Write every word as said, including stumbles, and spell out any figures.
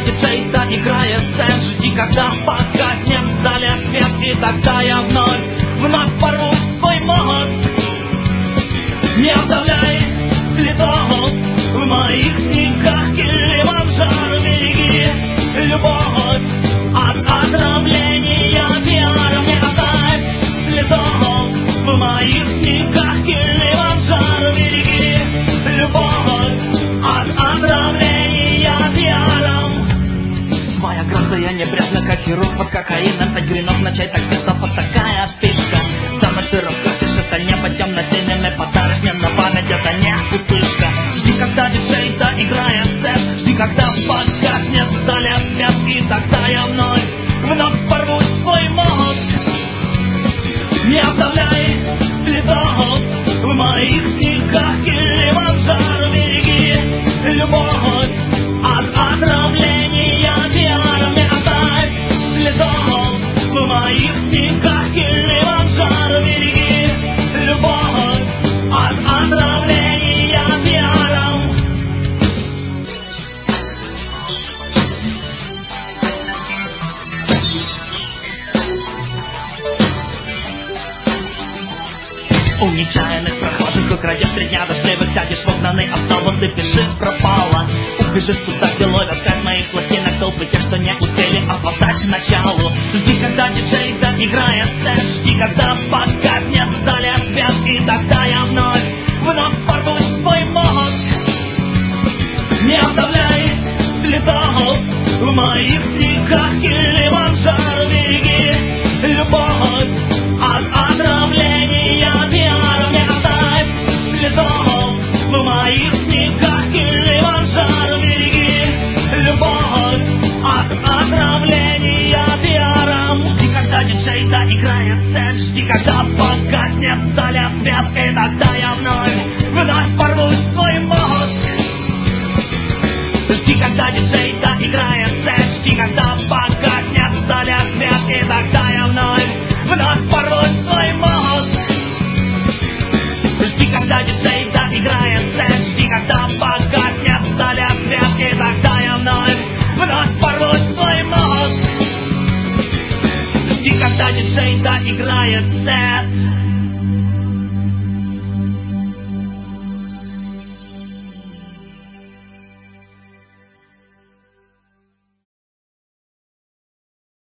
когда диджей доиграет сет, жди, когда погаснет в зале свет, и тогда я вновь, вновь порву свой мозг. Не оставляй следов в моих снегах, Килиманджаро, береги любовь от отравления пиаром. Не оставь следов в моих снегах, Килиманджаро, береги любовь от отравления пиаром. Своя грация небрежно, как хирург под кокаином. Пять гринов начать так быстро, вот такая фишка. Самый широкий пишет, это небо темно-синими подарок мне на память, это не пустышка. Жди, когда диджей доиграет сет, жди, когда погаснет в зале свет, и тогда я вновь, вновь порву свой мозг. Не оставляй следов в моих снегах, Килиманджаро, береги любовь от отравления пиаром. Не оставь следов в моих снегах, Килиманджаро, береги любовь от отравления пиаром. У нечаянных прохожих украдешь три дня дождливых, сядешь в огненный автобус и пиши пропало. Убежишь туда, где ловят как моих пластинок толпы тех, что не успели опоздать к началу. Жди, когда диджей доиграет сет, жди, когда погаснет в зале свет, и тогда я вновь, вновь порву свой мозг. Не оставляй следов в моих снегах, Килиманджаро, береги любовь от отравления пиаром. Не оставь следов в моих снегах, Килиманджаро, береги любовь от отравления пиаром. Жди, когда диджей доиграет сет, жди, когда погаснет в зале свет, и тогда я вновь, вновь порву свой мозг. Жди, когда диджей доиграет сет, жди, когда погаснет в зале свет, и тогда я вновь, вновь порву свой мозг. Жди, когда диджей доиграет сет, жди, когда погаснет в зале свет, и тогда я вновь, вновь порву свой мозг. Жди, когда диджей доиграет сет.